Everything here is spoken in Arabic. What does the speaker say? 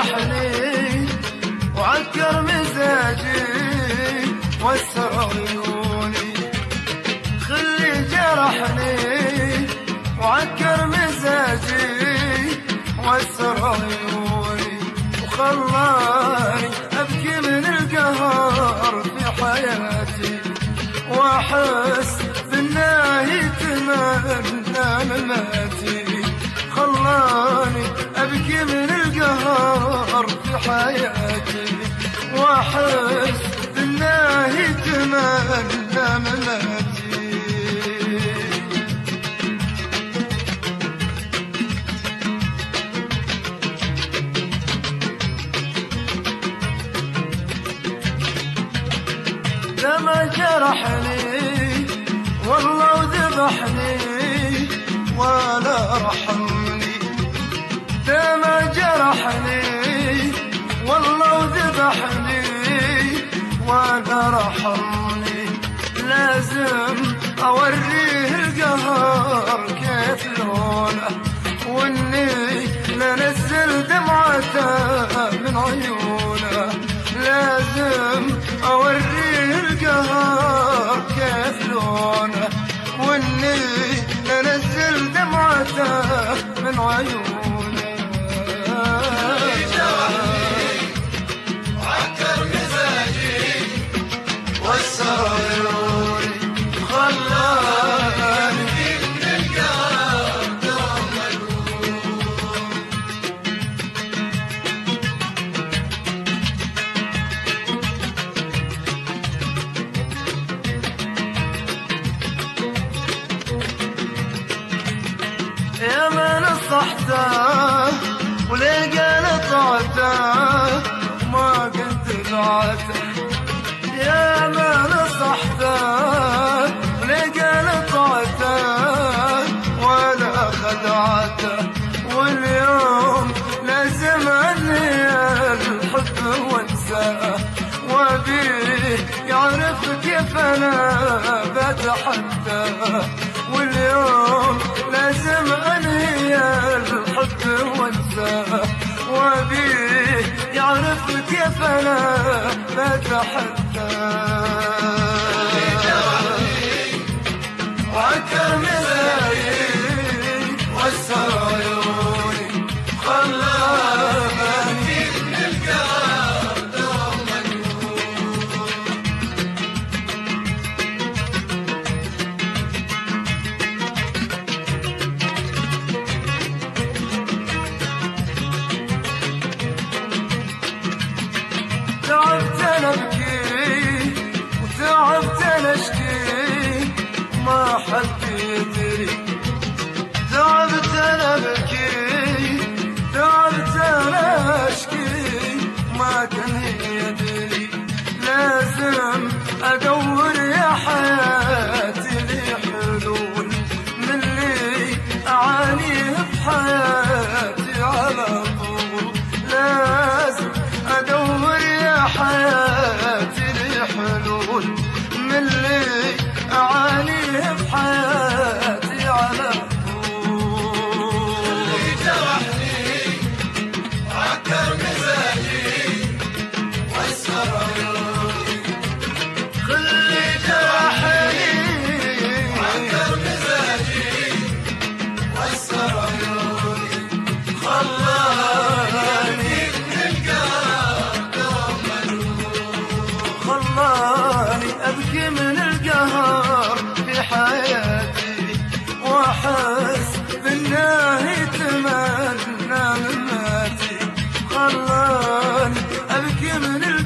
جرحني وعكر مزاجي وسر عيوني، خلي جرحني وعكر مزاجي وسر عيوني، وخلاني أبكي من القهر في حياتي، وأحس بالله يتمنى مماتي، خلاني أبكي من القهر في حياتي، وأحس بالله يتمنى مماتي. لما جرحني والله وذبحني ولا رحمني، لما جرحني والله وذبحني ولا رحمني، لازم أوريه القهر كيف لونه، وإني لنزل دمعته من عيونه، لازم أوريه القهر كيف لونه، وإني لنزل دمعته من عيونه. وعكر مزاجي وسر عيوني، خلاني من القهر دوم يا ما نصحته ولقى نطعته ما كنت بعته، يا ما نصحته ولقى نطعته ولا خدعته، واليوم لازم أنهي الحب وانساه، وابيه يعرف كيف أنا بتحداه، واليوم لازم أنهي الحب وانساه، وابيه يعرف كيف أنا بتحداه. وعكر مزاجي وسر عيوني، خلاني من القهر دوم تعبت أنا أبكي وتعبت أنا أشكي ما حد يدري، تعبت أنا أبكي تعبت أنا أشكي ما كان يدري، لازم أدور يا حياتي لي حلول من اللي أعانيه بحياتي على طول، لازم أدور يا حياتي لي حلول من اللي أعانيه بحياتي على طول. جرحني وعكر مزاجي وسر عيوني، خلي جرحني وعكر مزاجي وسر عيوني، خلاني من القهر دوم خلاني أبكي من القهر في حياتي، وأحس بالله يتمنى مماتي، خلاني أبكي من